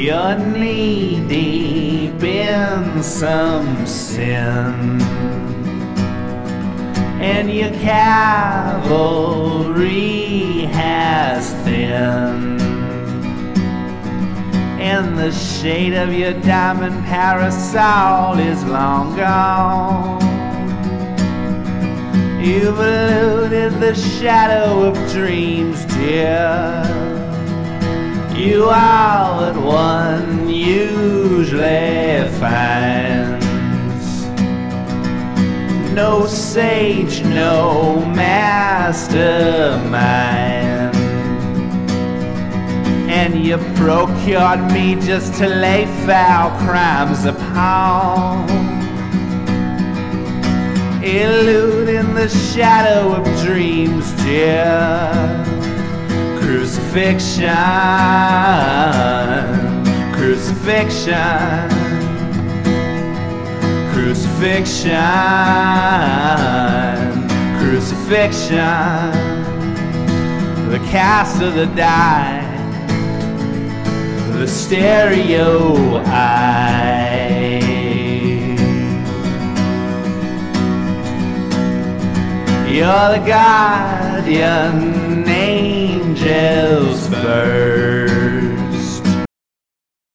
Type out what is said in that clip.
You're knee deep in some sin, and your cavalry has thinned, and the shade of your diamond parasol is long gone. You've eluded the shadow of dreams, dear. You are what one usually finds. No sage, no mastermind. And you procured me just to lay foul crimes upon, eluding the shadow of dreams, dear. Crucifixion, crucifixion, crucifixion, crucifixion. The cast of the die, the stereo eye. You're the guardian angel's bird,